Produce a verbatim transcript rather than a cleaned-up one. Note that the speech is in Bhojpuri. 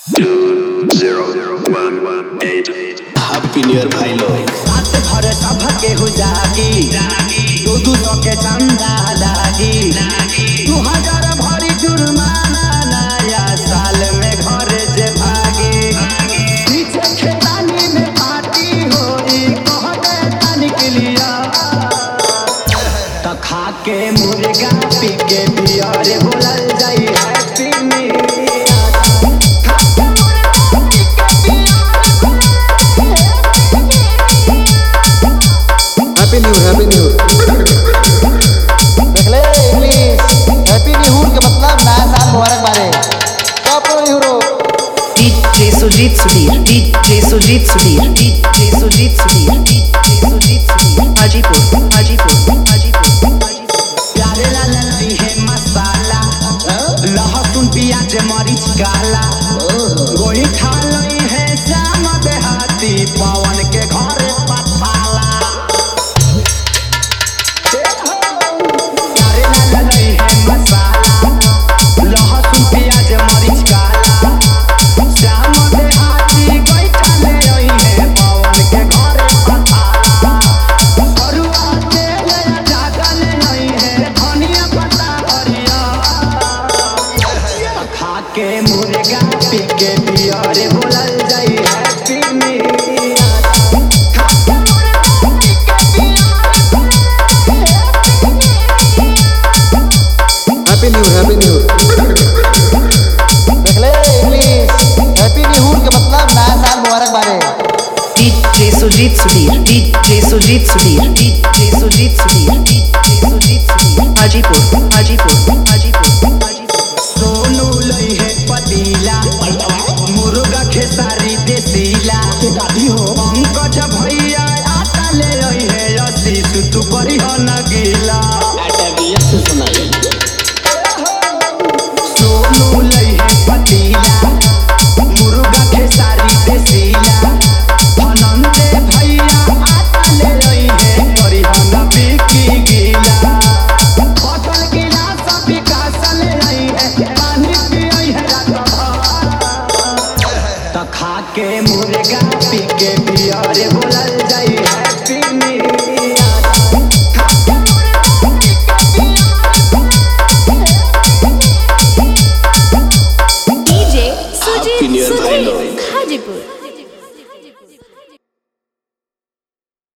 हैप्पी न्यू ईयर भाई लोग। रात भर सब केहू जागी, दू दू सौ के चंदा लागी, दू हजार भरी जुर्माना नया साल में घर जे भागी। पीछे खेतानी में पार्टी होई कह दे तनिक लिया, त खा के मुर्गा पी के बियर बोलल जाई happy new year. Happy new happy new देख ले इंग्लिश। हैप्पी न्यू के मतलब नया साल मुबारक बारे। Top hero DJ Sujit Sudhir, DJ Sujit Sudhir, DJ Sujit Sudhir, DJ Sujit Sudhir, Hajipur Hajipur Hajipur Hajipur. प्यारे लाल दी है मसाला, लहसुन प्याज मरीच काला, गोई खा लई है श्याम देहाती पवन के घर पथाला। प्यारे लाल दी है मसाला, लहसुन प्याज मरीच काला, श्याम देहाती गोई खा लई है पवन के घर पथाला। बरुआ तेल जागल नहीं है धनिया पत्ता हरिया, खा के मुर्गा पी के बियर बोलल जाई हैप्पी न्यू ईयर। खा के मुर्गा पी के beer happy new happy new देख ले इंग्लिश। हैप्पी न्यू के मतलब नया साल मुबारक बारे। DJ Sujit Sudhir, DJ Sujit Sudhir, DJ Sujit Sudhir, DJ Sujit Sudhir, Hajipur Hajipur